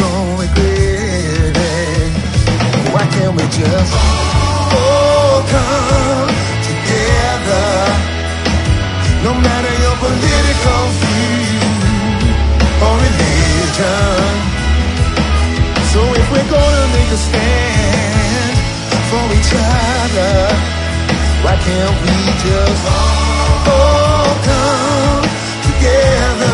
don't regret it. Why can't we just all come together? No matter your political view or religion. So if we're gonna make a stand for each other, why can't we just all come together?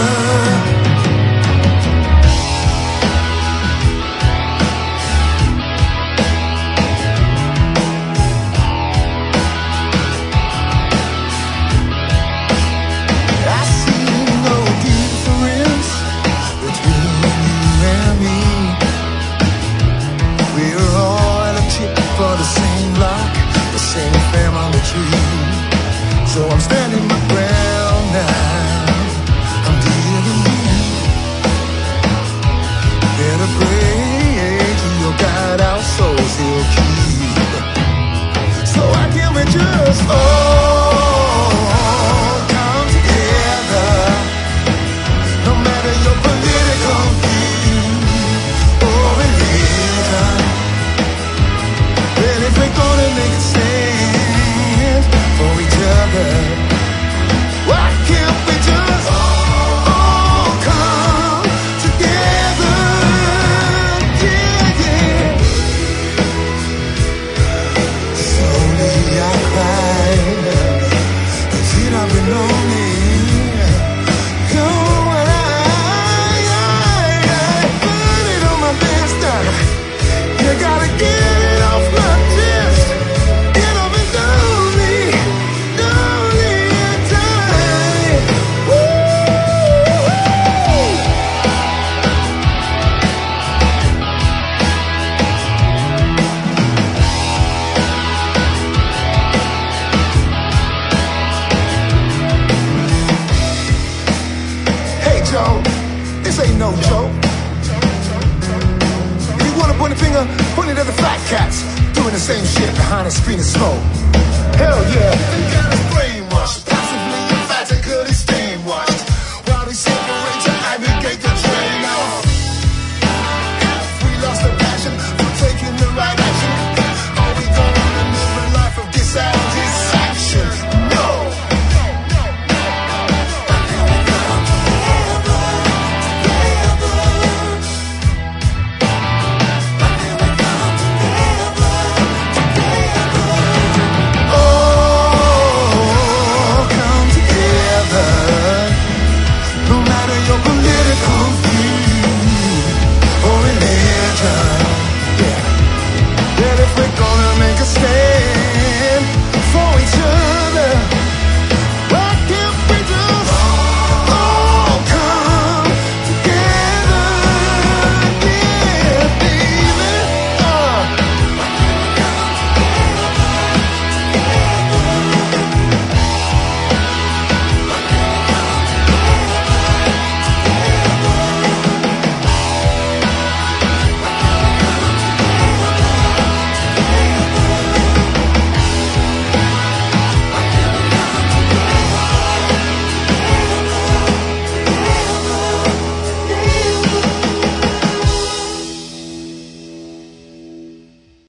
For the same block, the same family tree. So I'm standing my ground now. I'm dealing with you. Better pray to your God, our souls he'll keep. So I can we just all come together, no matter your political view or religion. If we're gonna make a stand for each other, why can't we just all come together? Yeah, yeah. Slowly I cried, till I've been lonely. Put it on my best time. You gotta get it off my chest. Get up and lonely time. Woo! Hey Joe, this ain't no joke. If you wanna point a finger, point it at the fat cats doing the same shit behind a screen of smoke. Hell yeah.